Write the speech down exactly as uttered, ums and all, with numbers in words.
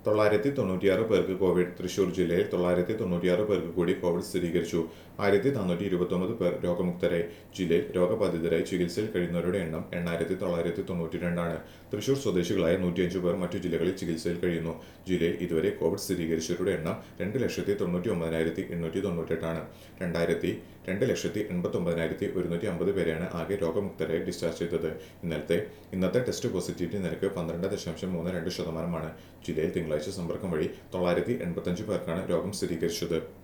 തൊള്ളായിരത്തി തൊണ്ണൂറ്റിയാറ് പേർക്ക് കോവിഡ്. തൃശൂർ ജില്ലയിൽ തൊള്ളായിരത്തി തൊണ്ണൂറ്റിയാറ് പേർക്ക് കൂടി കോവിഡ് സ്ഥിരീകരിച്ചു. ആയിരത്തി നാനൂറ്റി ഇരുപത്തൊമ്പത് പേർ രോഗമുക്തരായി. ജില്ലയിൽ രോഗബാധിതരായി ചികിത്സയിൽ കഴിയുന്നവരുടെ എണ്ണം എണ്ണായിരത്തി തൊള്ളായിരത്തി തൊണ്ണൂറ്റി രണ്ടാണ്. തൃശൂർ സ്വദേശികളായ നൂറ്റിയഞ്ച് പേർ മറ്റു ജില്ലകളിൽ ചികിത്സയിൽ കഴിയുന്നു. ജില്ലയിൽ ഇതുവരെ കോവിഡ് സ്ഥിരീകരിച്ചവരുടെ എണ്ണം രണ്ട് ലക്ഷത്തി തൊണ്ണൂറ്റി ഒമ്പതിനായിരത്തി എണ്ണൂറ്റി തൊണ്ണൂറ്റെട്ടാണ്. രണ്ടായിരത്തി രണ്ട് ലക്ഷത്തി എൺപത്തി ഒമ്പതിനായിരത്തി ഒരുന്നൂറ്റി അമ്പത് പേരെയാണ് ആകെ രോഗമുക്തരായി ഡിസ്ചാർജ് ചെയ്തത്. ഇന്നലത്തെ ഇന്നത്തെ ടെസ്റ്റ് പോസിറ്റിവിറ്റി നിരക്ക് പന്ത്രണ്ട് ദശാംശം മൂന്ന് രണ്ട് ശതമാനമാണ്. ജില്ലയിൽ തിങ്കളാഴ്ച സമ്പർക്കം വഴി തൊള്ളായിരത്തി എൺപത്തഞ്ച് പേർക്കാണ് രോഗം സ്ഥിരീകരിച്ചത്.